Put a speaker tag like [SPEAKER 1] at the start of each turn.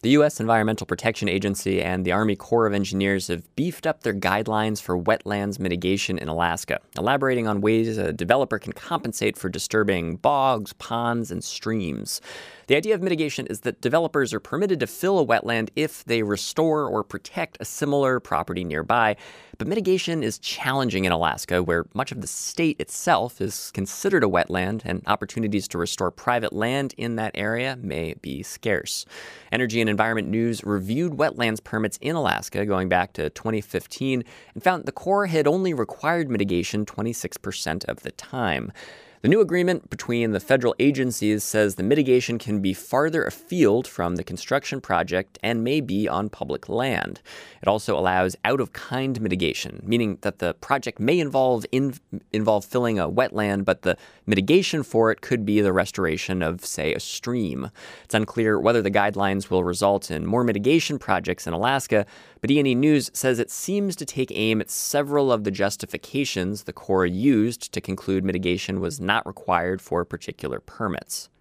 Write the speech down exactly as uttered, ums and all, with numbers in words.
[SPEAKER 1] The U S Environmental Protection Agency and the Army Corps of Engineers have beefed up their guidelines for wetlands mitigation in Alaska, elaborating on ways a developer can compensate for disturbing bogs, ponds, and streams. The idea of mitigation is that developers are permitted to fill a wetland if they restore or protect a similar property nearby. But mitigation is challenging in Alaska, where much of the state itself is considered a wetland, and opportunities to restore private land in that area may be scarce. Energy and Environment News reviewed wetlands permits in Alaska going back to twenty fifteen and found the Corps had only required mitigation twenty-six percent of the time. The new agreement between the federal agencies says the mitigation can be farther afield from the construction project and may be on public land. It also allows out-of-kind mitigation, meaning that the project may involve in, involve filling a wetland, but the mitigation for it could be the restoration of, say, a stream. It's unclear whether the guidelines will result in more mitigation projects in Alaska, but E and E News says it seems to take aim at several of the justifications the Corps used to conclude mitigation was not required for particular permits.